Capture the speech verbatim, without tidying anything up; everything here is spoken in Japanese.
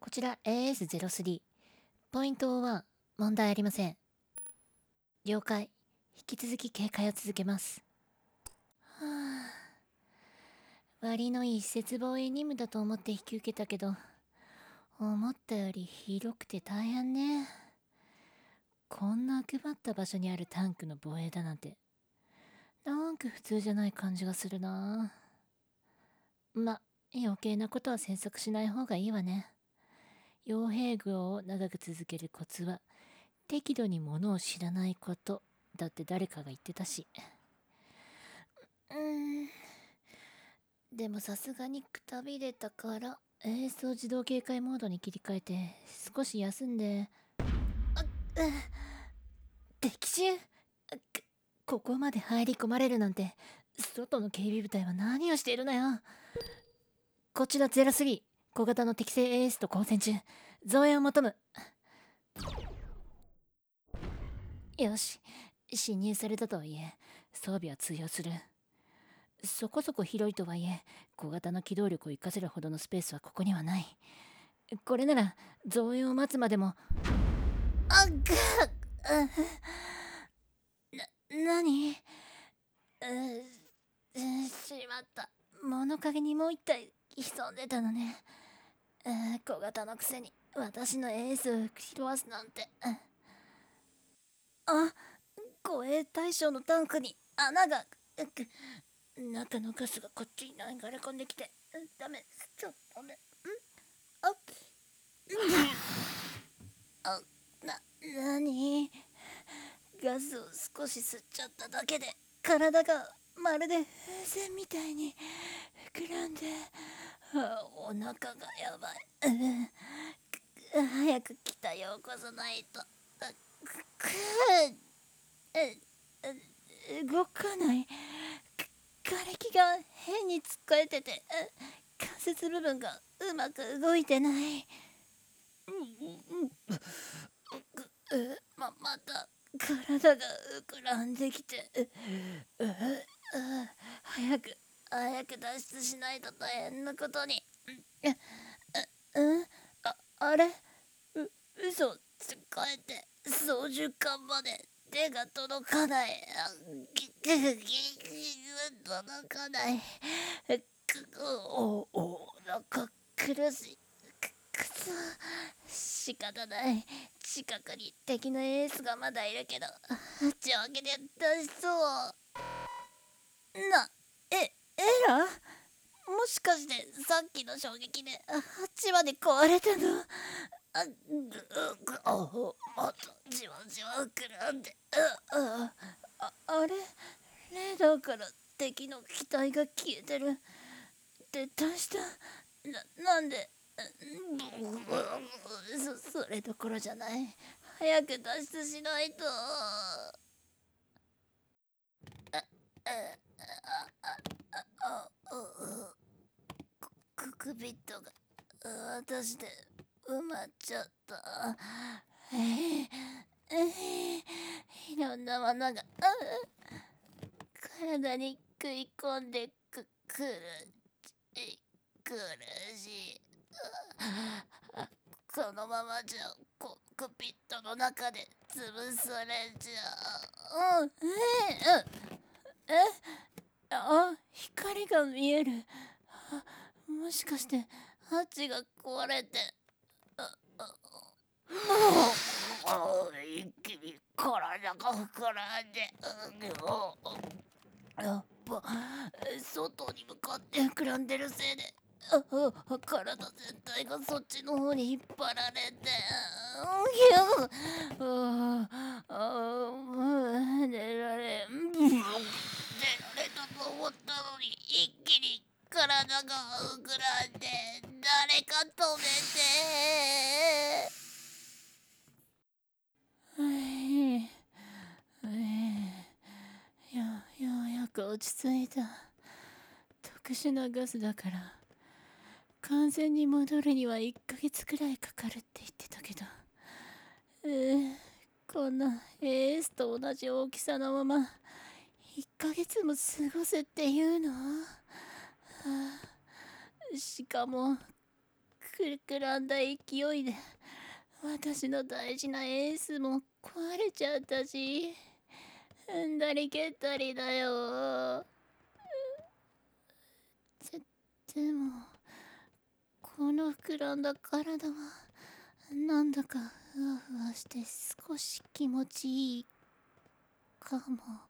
こちら エーエスゼロスリー。ポイントは問題ありません。了解。引き続き警戒を続けます。はあ、割のいい施設防衛任務だと思って引き受けたけど、思ったより広くて大変ね。こんな配った場所にあるタンクの防衛だなんて、なんか普通じゃない感じがするな。ま、余計なことは詮索しない方がいいわね。傭兵業を長く続けるコツは、適度にものを知らないことだって誰かが言ってたし。うーん。でもさすがにくたびれたから、エースを自動警戒モードに切り替えて、少し休んで。あっ、う敵襲ここまで入り込まれるなんて、外の警備部隊は何をしているのよ。こちらゼロスリー、小型の適正 エーエス と交戦中、増援を求む。よし、侵入されたとはいえ、装備は通用する。そこそこ広いとはいえ、小型の機動力を活かせるほどのスペースはここにはない。これなら増援を待つまでも。あっがっな、なにうしまった。物陰にもう一体潜んでたのね。小型のくせに私のエースを拾わすなんて。あ、護衛対象のタンクに穴が。中のガスがこっちに流れ込んできて。ダメ、ちょっとね。んあっあ、な、なにガスを少し吸っちゃっただけで体がまるで風船みたいに膨らんで、あ、お腹がやばい、うん、早く来たよこさないと。くく動かない。瓦礫が変につっかえてて、関節部分がうまく動いてない。ままた体が膨らんできて、うう早く早く脱出しないと大変なことに。うんああれう嘘つかえて操縦桿まで手が届かない。届かない。おお腹苦しい。くそ、仕方ない。近くに敵のエースがまだいるけど、上下で出しそう。な、え、エラもしかしてさっきの衝撃で鉢まで壊れたの。あ、ぐ、ぐ、あ、またじわじわ膨らんで。あ、あ、あれレーダーから敵の機体が消えてる。撤退した。な、なんでそ、それどころじゃない。早く脱出しないと。あ、あ、あ、あ、あ、ククビットが私で埋まっちゃった。えー、えー、いろんなものが体に食い込んでくくる苦しい。このままじゃコックピットの中で潰されちゃう。うん、ええ、え、あ、光が見える。もしかしてハッチが壊れて。あ、あ、一気に体が膨らんで、やっぱ外に向かって膨らんでるせいで、ああ、体全体がそっちの方に引っ張られて、ああ、あ、出られん。出られたと思ったのに一気に体が膨らんで、誰か止めて。はい、よ、ようやく落ち着いた。特殊なガスだから完全に戻るにはいっかげつくらいかかるって言ってたけど、えー、こんなエースと同じ大きさのままいっかげつも過ごせっていうの、はあ、しかも膨らんだ勢いで私の大事なエースも壊れちゃったし、踏んだり蹴ったりだよ。で、でもこの膨らんだ体はなんだかふわふわして少し気持ちいいかも。